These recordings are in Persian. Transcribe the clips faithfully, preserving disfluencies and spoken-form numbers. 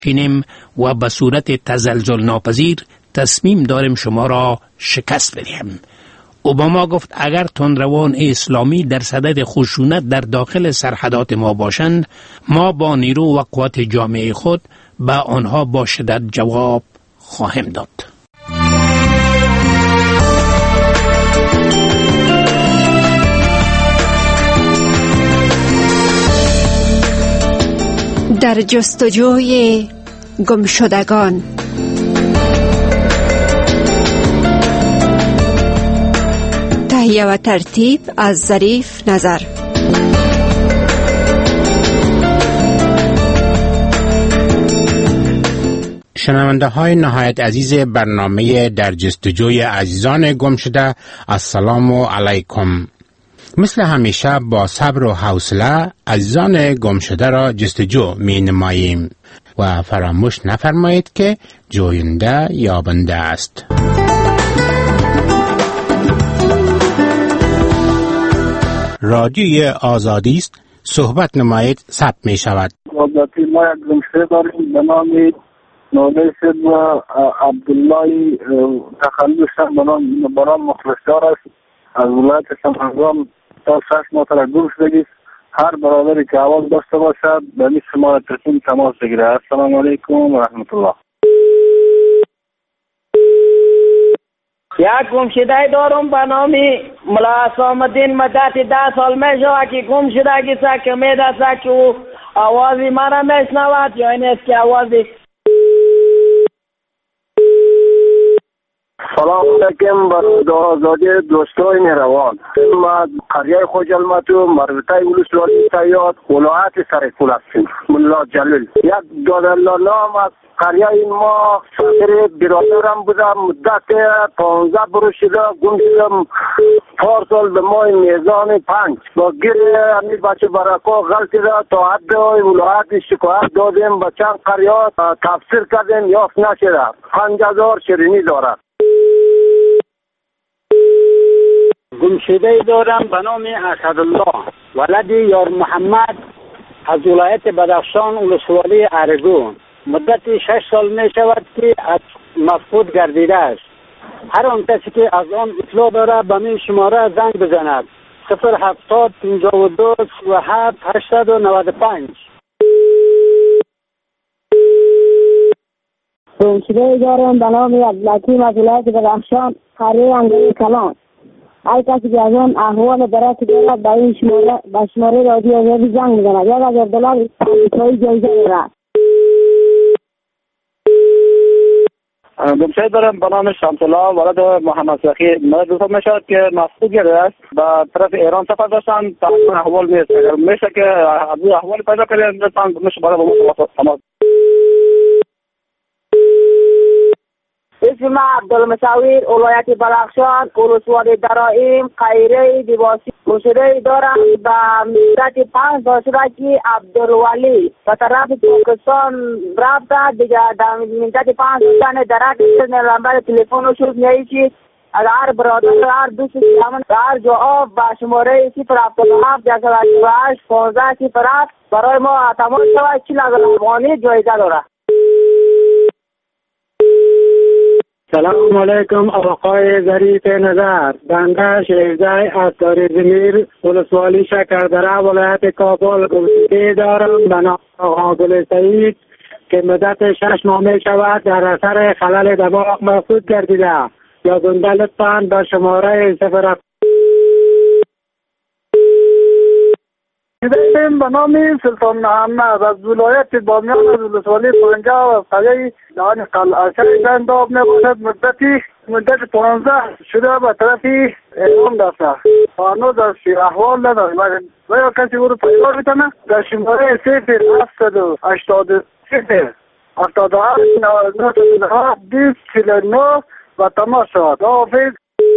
پینیم و به صورت تزلزل ناپذیر تصمیم داریم شما را شکست بدهیم. اوباما گفت اگر تندروان اسلامی در صدد خشونت در داخل سرحدات ما باشند، ما با نیرو و قوت جامعه خود به آنها با شدت جواب خواهیم داد. در جستجوی گمشدگان. تهیه و ترتیب از ظریف نظر. شنونده های نهایت عزیز برنامه در جستجوی عزیزان گم شده، السلام علیکم. مثل همیشه با صبر و حوصله عزیزان گم شده را جستجو می نماییم و فراموش نفرمایید که جوینده یابنده است. رادیوی آزادی است، صحبت نمایید ثبت می شود. آزادی ما یک گمشده داریم به نام نولیس و عبدالله تخلص به نام برام مخلصیار است از ولایت سمنگان تا شش ماه را گم شدگی. هر برادری که آواز داشته باشد به این شماره تلفن تماس بگیره. السلام علیکم و رحمت الله. یک گمشده دارم به نام ملا اسلام الدین مدت ده سال میشه که گم شدگی است که میدست که او آوازی مرا میشنود یا این است که آوازی. سلام علیکم برای آزادی دوستای مهربان. ما قریه خوجلمت و مربوطه ولسوالی تایید ولایت سرپول هستیم. ملا جلیل یک دادالله نام از قریه این ما صدر برادرم بودم. مدت پانزده برو شده گم شدم. چهار سال به ماه میزان پنج با گیر همی بچه برکا غلطی را تا حد ولایت شکایت دادیم. به چند قریه تفسیر کردیم یافت نشده. پنج هزار شیرینی دارد. گمشده دارم به نام اسدالله ولد یار محمد از ولایت بدخشان ولسوالی ارگون. مدت شش سال می شود که از مفقود گردیده است. هر آن کسی که از آن اطلاع داره به این شماره زنگ بزند. صفر هفتاد پنجاه و دو و هفت هشتصد و نود و پنج. گمشده دارم به نام عبدالحکیم از ولایت بدخشان قریه انگلی کلان. هر کسی که از آن احوال برای که دارد به این شماره به شماره رادیو آزادی زنگ میزند. یک هزار دلار امریکایی جایزه دارد. گمشده دارم به نام شمس‌الله ولد محمد سخی. مدت می شود که مفقود گردیده است. به طرف ایران سفر داشتن. تا احوال نیست. میشه که احوال پیدا کنید لطفاً میشه برای ما تماس. اسم ما عبدالمصور ولایت بدخشان ولسوالی درائم قیره دیواسی. گمشده دارم به مدت پنج سال شده که عبدالولی به طرف پاکستان رفته دیگه. در مدت پنج سال در نمبر تلفن شد نیایی از هر برادر هر دوست همون هر جواب با شماره صفر هفتاد و هفت یک صد و هشتاد و هشت پانزده صفر هفت برای ما تماس شود. چهل هزار افغانی جایزه داره. سلام علیکم آقای ظریف نظر. بنده شیرزای از تاریزمیر ولسوالی شکردره ولایت کابل گمشده دارم به نام آقا گل سعید که مدت شش ماه می شود در اثر خلل دماغ مفقود گردیده. یا زنده لطفاً به شماره صفر دیدیم به نام سلطان محمد از ولایت بامیان از ولسوالی پنجاه و قریه یعنی قلعه گنداب نباشد. مدتی مدت پانزده شده به طرف ایران داشته. هنوز از احوال نداریم. و یا کسی او رو پیدا میتونه در شماره صفر هفتاد و هشتاد صفر هفتاد و هفت نود و هفت بیست چهل و نه و تماس شد. حافظ.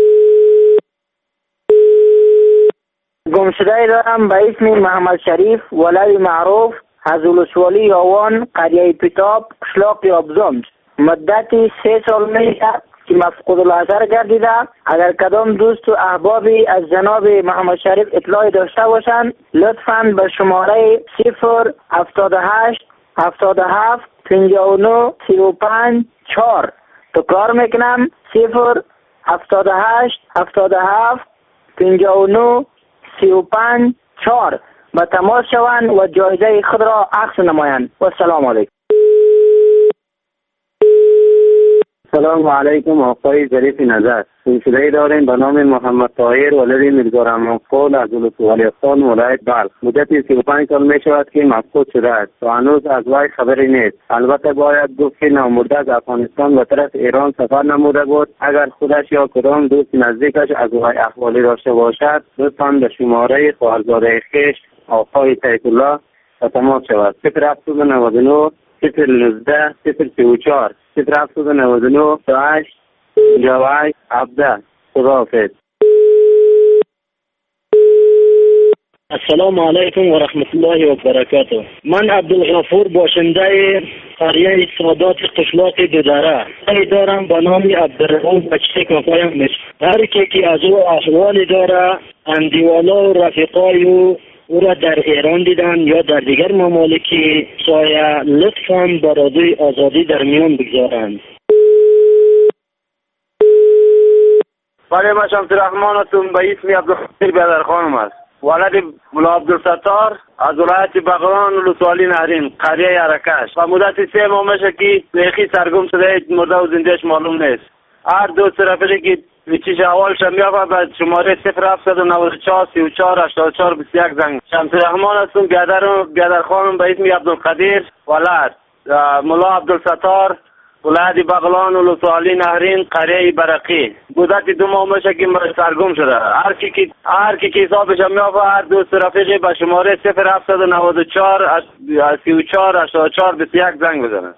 گمشده دارم به اسم محمد شریف ولد معروف از ولسوالی یاوان قریه پیتاب قشلاق یابزند. مدت سه سال میشه که مفقود الاثر گردیده. اگر کدام دوست و احبابی از جناب محمد شریف اطلاعی داشته باشند لطفاً به شماره صفر هفتاد و هشت هفتاد و هفت پنجاه و نه سی و پنج چهار. تکرار میکنم صفر هفتاد و هشت هفتاد و هفت پنجاه و نه سی و پنج چهار. به تماس شوند و جایزه خود را عکس نمایند. و السلام علیکم. سلام علیکم آقای ظریف نظر. سلسله داریم به نام محمد طاهر ولد میرزا رحمان‌خان از ولایتخان ولایت بلخ. مدت سی و پنج سال می شود که مفقود شده است و هنوز از وی خبری نیست. البته باید گفت که نامرده از افغانستان به طرف ایران سفر نموده بود. اگر خودش یا کدام دوست نزدیکش از وی احوالی داشته باشد لطفاً به شماره خواهرزاده خویش آقای طیف الله به تماس شود. صفر هفتصد و نود و نه صفر نوزده صفر سی و چهار صفر هفتصد و نود و نه دو هشت پنجاه و هشت هفده. خداحافظ. السلام علیکم و رحمت الله و برکاته. من عبدالغفور باشنده قریه سادات قشلاق دودره ای دارم به نام عبدالرحمن بچه کفایم نیست. هر کی که از او احوالی داره اندیوالا و رفیقای او او را در ایران دیدن یا در دیگر ممالکی سایه لطفاً برادوی آزادی در میان بگذارند. بله من شمس رحمان هستم به اسم عبدالقادر بیادر خانم است. ولد ملا عبدالستار از ولایت بغلان ولسوالی نهرین قریه ارکش و مدت سه ماه میشه که بیخی سرگم شده مرده و زندهش معلوم نیست. هر دوست رفیقی که ویچیش اولش میابه به شماره صفر هفتصد و نود و چهار سی و چهار هشتاد و چهار بیست و یک زنگ. شمس رحمان هستم بیادر بیادر خانم به اسم عبدالقادر ولد ملا عبدالستار ولایت بغلان ولسوالی نهرین قریه برقی. مدت دو ماه میشه که سرگم شده. هر کی که هر کی که حسابش میافه هر دوست رفیقی به شماره صفر هفتصد و نود و چهار سی و چهار هشتاد و چهار بیست و یک زنگ بزنه.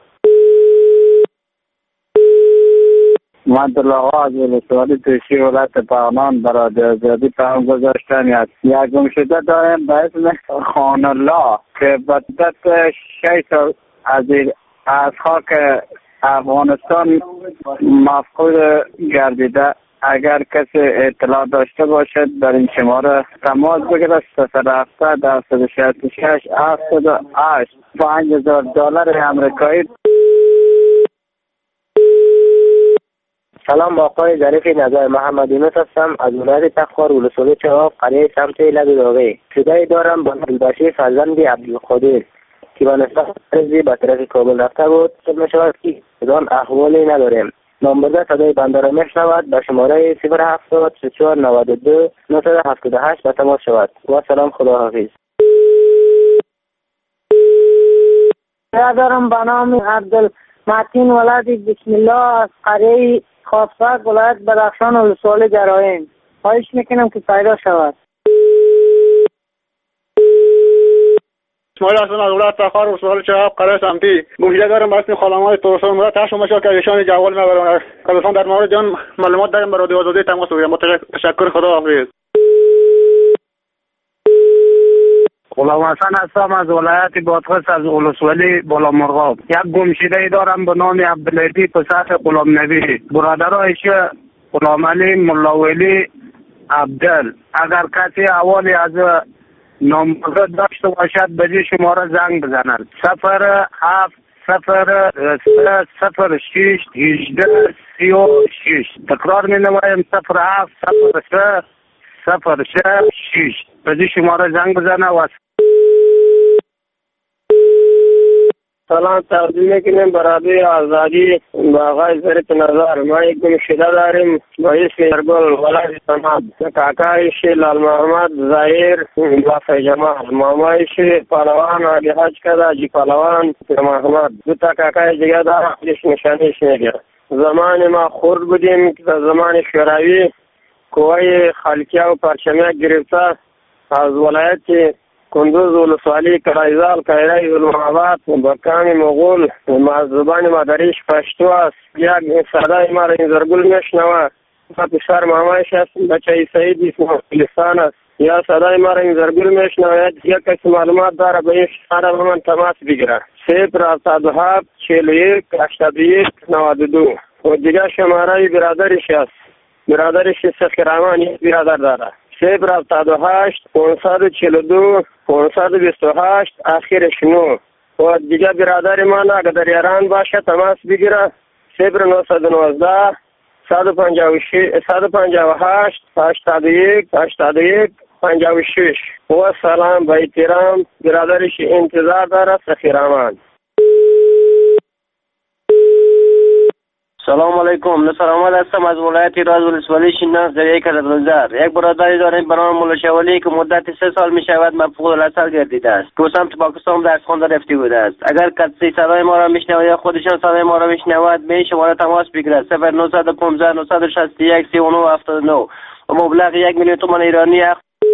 محمد الله آقا از ولسوالی توشی ولایت بغلان برای آزادی پیام گذاشتن است. یک گمشده داریم به اسم خان الله که به مدت شش سال از از خاک افغانستان مفقود گردیده. اگر کسی اطلاع داشته باشد در این شماره تماس بگیرد. صفر هفتاد هفتاد و شصت و شش هفتاد و هشت پنج هزار دلار آمریکایی. سلام با آقای ظریف نظر. محمد یونس هستم از ولایت تخار ولسوالی چهاب قریه سمت لبداغی. صدایی دارم با دلبشی فرزند عبدالقادر که به نسبت ارزی به طرف کابل رفته بود. شد میشود که بدان احوالی نداریم. نامبرده صدای بنده را میشنود به شماره صفر هفتاد سی و چهار نود و دو نهصد و هفتاد و هشت به تماس شود. و سلام خداحافظ. دارم به نام عبدالمتین ولد بسم الله از قریه خاصفک ولایت بدخشان ولسوالی جرائم. خواهش میکنم که پیدا شود. اسماعیل حسن از ولایت تخار ولسوالی چهاب قریه سمتی. گمشده دارم به اسم خانمای تورسان مراد تشو مشا که ایشان جوال میبرن. کلفان در مورد جان معلومات دارم برای آزادی تماس بگیرم. تشکر. خداحافظ. غلام حسن هستم از ولایت بادغیس از ولسوالی بالامرغاب. یک گمشده دارم به نام عبدالعزیز پسر غلام نبی. برادرایش غلام علی ملاولی عبدل. اگر کسی احوالی از نامبر داشته باشد به این شماره زنگ بزنند. صفر هفت صفر سه صفر شش هجده سی و شش. تکرار می نمایم صفر هفت صفر سه صفر سه شش. به این شماره زنگ بزنه. و سلام تقدیم میکنیم برای آزادی با آقای ظریف نظر. ما یک گمشده داریم با اسم ارگل ولد سماد. کاکایش لال محمد ظاهر لافه جمال. مامایش پالوان علی حج کده جی پالوان محمد. دو تا کاکای دیگه دارم جش نشانیش میگه. زمان ما خورد بودیم که زمان شوروی قوای خلقیه و پرچمیه گرفته از ولایت کندوز ولسوالی کرایزال کایرای المحابات برکان مغول از زبان مادریش پشتو است. یک صدای ما را این زرگل میشنوه. پسر مامایش است بچه سعید اسم فلسطان است. یا صدای ما را این زرگل میشنوه. یک کسی معلومات داره به این شماره با من تماس بگیره. صفر هفتاد و هفت چهل و یک هشتاد و یک نود و دو. و دیگه شماره برادرش است. برادرش سخیرامان یک برادر داره. صفر هفتاد و هشت پانصد و چهل و دو پانصد و بیست و هشت آخرش نو. و دیگه برادر من اگر در ایران باشه تماس بگیره صفر نهصد و نوزده صد و پنجاه و شش صد و پنجاه و هشت هشتاد و یک هشتاد و یک پنجاه و شش. و سلام با احترام برادرش انتظار داره سخیرآمد. سلام علیکم. نصر احمد هستم از ولایت راز ولسوالی شیناز در یک کدرگزار. یک برادری داریم به نام مولا شوالی که مدت سه سال می شود مفقود العسل گردیده است. دو سمت پاکستان درس خوانده رفته بوده است. اگر کسی صدای ما را میشنود یا خودشان صدای ما را میشنود به این شماره تماس بگیرد صفر نهصد و پانزده نهصد و شصت و یک سی و نه هفتاد و نه و مبلغ یک میلیون تومان ایرانی.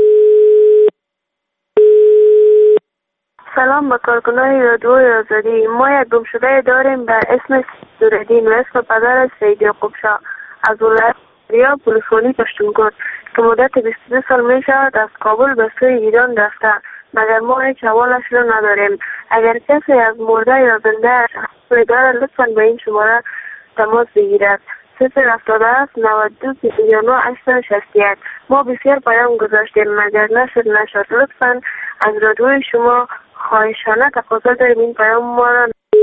سلام به کارکنان رادیوی آزادی. ما یک گمشده داریم به اسم نوردین و اسم پدرش سید یعقوب شاه از ولایت ریا پولسوالی پشتونکوت که مدت بیست و دو سال می شود از کابل به سوی ایران رفته، مگر ما هیچ حوالش را نداریم. اگر کسی از مرده یا زنده حوال دارد لطفا به این شماره تماس بگیرد صفر هفتاد و هفت نود و دو سی و نه هشتصد و شصت و یک. ما بسیار پیام گذاشتیم مگر نشد نشد. لطفا از رادیوی شما خواهشانه تقاضا داریم این پیام ما را.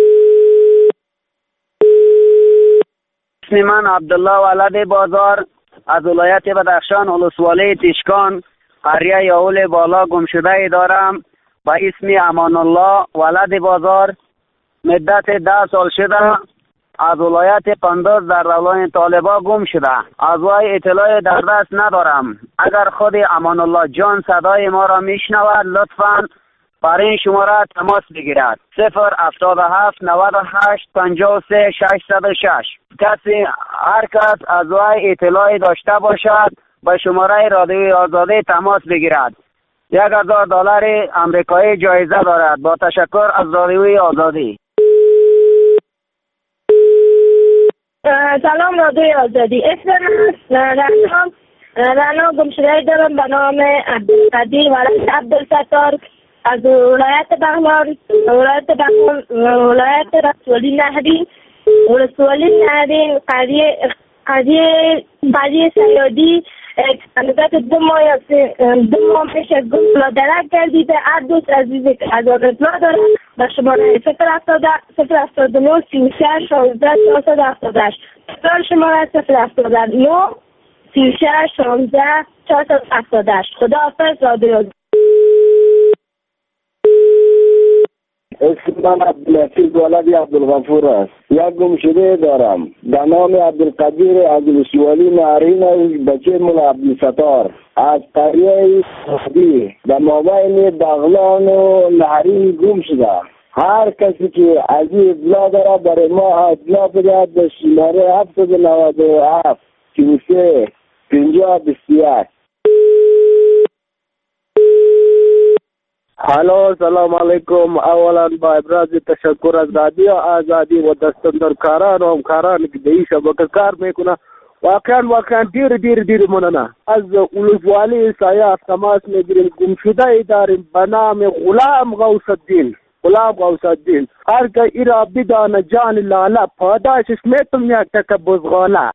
اسم من عبدالله ولد بازار از ولایت بدخشان ولسوالی تشکان قریه یاول بالا گمشده دارم با اسم امان الله ولد بازار. مدت ده سال شده از ولایت قندوز در دولان طالبا گم شده. از وی اطلاع در دست ندارم. اگر خود امان الله جان صدای ما را میشنود لطفاً بر این شماره تماس بگیرد صفر هفتاد و هفت نود و هشت پنجاه و سه ششصد و شش. کسی هر کس از وی اطلاعی داشته باشد به شماره رادیوی آزادی تماس بگیرد. یک هزار دلار امریکایی جایزه دارد. با تشکر از رادیوی آزادی. سلام رادیوی آزادی. اسم من رنا رنا گمشده دارم به نام عبدالقدیر ولد عبدالستار از ولایت بغلان ولایت بغلان ولایت رسولی نهرین ولسوالی نهرین قریه قریه قریه سیادی مدت دو ماه دو ماه پیش از گم ملادرت گردیده. هر دوست عزیزی که از آن اطلاع داره به شماره صفر هفتاد و نه سی و شش شانزده چهارصد و هفتاد و هشت تکرار شماره صفر هفتاد و نه سی و شش شانزده چهارصد و هفتاد و هشت. خداحافظ رادیو. اسم من عبدالحفیظ ولد عبدالغفور است. یک گمشده دارم به نام عبدالقدیر از ولسوالی نهرین بچه مولا عبدالستار از قریه سعدی به مابین بغلان و نهرین گم شده. هر کسی که از این اطلاع داره برای ما اطلاع بدهد به شماره هفتصد و نود و هفت سی و سه پنجاه و بیست و یک. الو سلام علیکم. اولا با ابراز تشکر از رادیو آزادی و دستندرکاران و همکاران که به این شبکه کار میکنه. واقعا واقعا دیر دیر دیر مننه. از ولسوالی سایه تماس میگیریم. گمشده داریم به نام غلام غوث الدین غلام غوث الدین. هر که ایرا بدانه جان لالا پاداشش میتم یک تک بزغاله.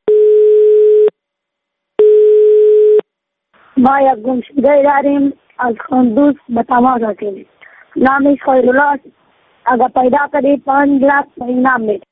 ما یک گمشده داریم از خندوز به تماس رسیدیم. نامش خیرالله است. اگر پیدا کنید پنج لک اینام میده.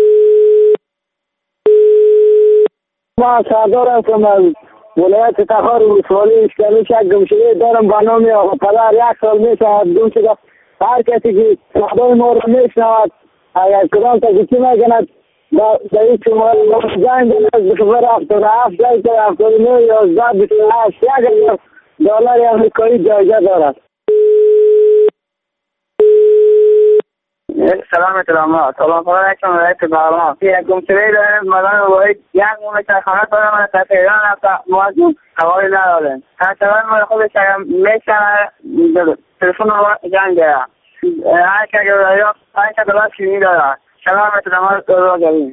ما سردار هستم از ولایت تخار ولسوالی اشکالی. یک گمشده دارم به نام آقا پدر. یک سال میشه از گم شده. هر کسی که صدای ما را میشنود اگر کدام کسی که میکند در این شماره زنگ بزند صفر هفتاد و هفت شصت و هفتاد و نه یازده بیست و هشت. یک دلار امریکایی جایزه دارد. سلام علیکم. سلام علیکم ولایت بغلان. یک گمشده داریم مدن باید یک مونه چرخانه دارم از طرف ایران رفته. ما از حوالی نداریم. همچنان ما خودش میشنه تلفن رو جنگ دارم. هر که اگر داری هر که دلار شیرینی دارد. سلام علیکم دارو گریم.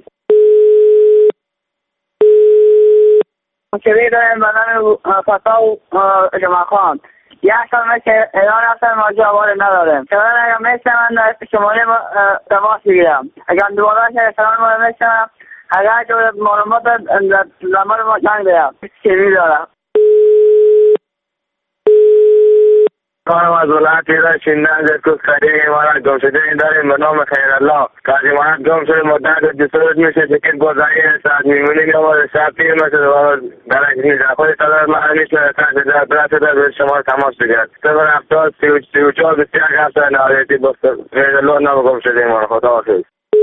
گمشده داریم مدن فتا و جمع خان. یک سال میشه ایران رفتن ماجی حوالی نداریم. چرا اگر میشه من در شمالی تماس بگیرم. اگر دوباره شد سلام ما میشنم اگر جو معلومات زمان ما جنگ دارم. چیزی دارم. خانم از ولایت ایران شیندن در کوس خریه امارات گم شده این داریم به نام خیرالله که از امارات گم شده مدت جسورت میشه تکت بازایی ساعت میمونی که باید شب پیر میشه و درک نیزه خود تدار محلیش تحت در برات در به شما تماس بگرد سفر هفتاد سی و چهار بسیار هفته نهایتی بست خیرالله نام گم شده امارات. خدا حافظ.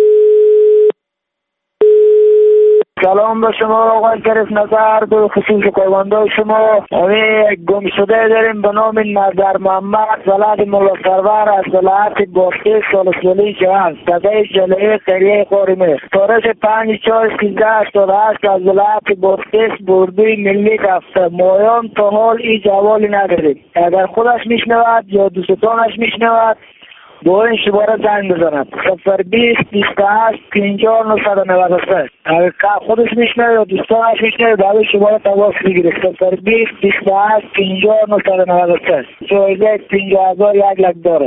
سلام به شما آقای شریف نظر به خصوص قربانده شما. اوی گم شده داریم به نام نظر محمد ولد مولا سرور از ولایت باسته سالسولی جهان صدای جلوه قریه قارمه تاریخ پنج چهار سیزده هشتاد و هشت از ولایت باسته بردوی ملی رفته. مایان تا حال این جوالی نداریم. اگر خودش میشنود یا دوستانش میشنود با این شماره زنگ بزند صفر بیست بیست و هشت پنجاه نهصد و نود و سه. اگر خودش میشنه یا دوستانش میشنه بعد شماره تماس بگیرید صفر بیست بیست و هشت پنجاه نهصد و نود و سه. جایزه پنجاه هزار یک لک داره.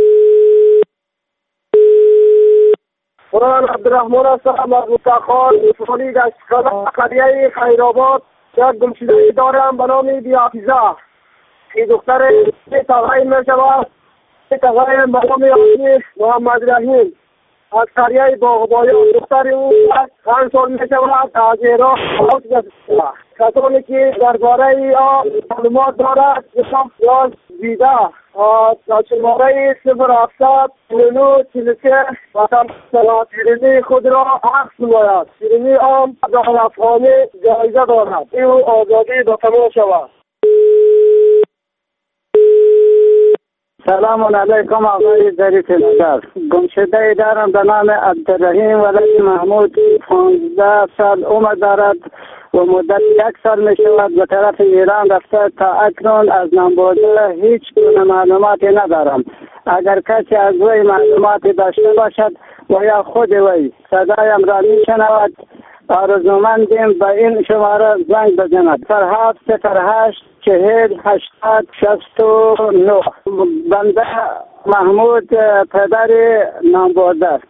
قرآن عبدالرحمن هستم از متخان مسئولی گشتکلا قریه خیرآباد. یک گمشده دارم به نام بی‌حافظه. این دختر تغییر میشود تغییر به نام آقای محمد رحیم از قریه باغبایان. دختر او پنج سال میشود از ایران آمد گشته. کسانی که درباره آن معلومات دارد یا دیده از شماره صفر هفتصد چهل و نه چهل و سه وطن شیرینی خود را عکس نماید. شیرینی آن در افغانی جایزه دارد. او آزادی به تمام شود. سلام علیکم آقای ظریف نظر. گمشده دارم به نام عبدالرحیم ولد محمود پانزده سال عمر دارد و مدت یک سال می شود به طرف ایران رفته. تا اکنون از نامبرده هیچ گونه معلوماتی ندارم. اگر کسی از وی معلوماتی داشته باشد و یا خود وی صدایم را می شنود آرزومندیم به این شماره زنگ بزند صفر هفت صفر هشت چهل هشتاد شصت و نه. بنده محمود پدر نامبرده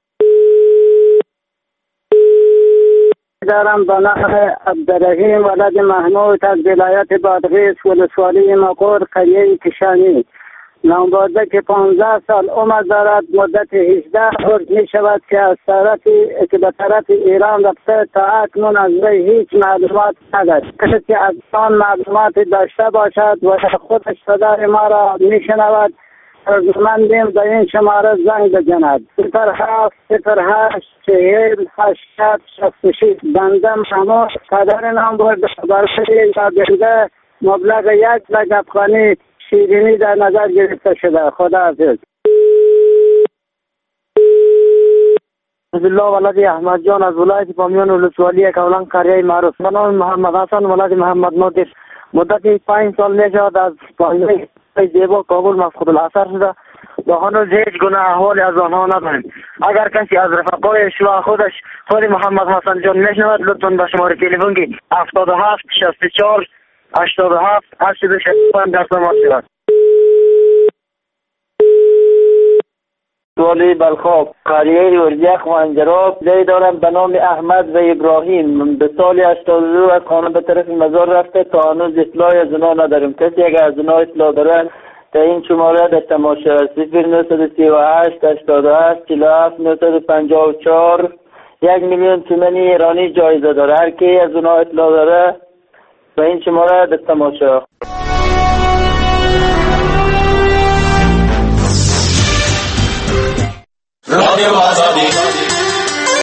دارم به نام عبدالرحیم ولد محمود از ولایت بادغیس ولسوالی مقر قریه کشانی. نامبرده که پانزده سال عمر دارد. مدت هجده روز می شود که از طرفی که به طرف ایران رفته. تا اکنون از وی هیچ معلومات نداشت. کسی از آن معلوماتی داشته باشد و خودش صدای ما را می شنود ارجمندیم به این شماره زنگ بزند صفر هفت صفر هشت چهل هشتاد شصت و شش. بنده محمود پدر نامبرده برای یادگیری مبلغ یک لک افغانی شیرینی در نظر گرفته شده. خدا حافظ. عبدالله ولد احمد جان از ولایت بامیان ولسوالی کولان قریه معروف به نام محمد حسن ولد محمد نادر. مدت پنج سال می شود از پایین زیبا کابل مفقود الاثر شده و هنوز هیچ گونه احوالی از آنها نداریم. اگر کسی از رفقای شما خودش خود محمد حسن جان میشنود لطفاً به شماره تلفن هفتاد و هفت شصت و چهار هشتاد و هفت هشتاد و شش در تماس شود. سوالی بلخاب قریه ارجخ و انجراب جای دارم به نام احمد و ابراهیم. به سال هشتاد و دو از خانه به طرف مزار رفته. تا هنوز اطلاعی از اونا نداریم. کسی اگر از اونا اطلاع دارن تا این شماره در تماشا صفر نهصد و سی و هشت هشتاد و هشت چهل و هفت نهصد و پنجاه و چهار. یک میلیون تومانی ایرانی جایزه داره. هر کی از اونا اطلاع داره به این شماره در تماشا. رادیو آزادی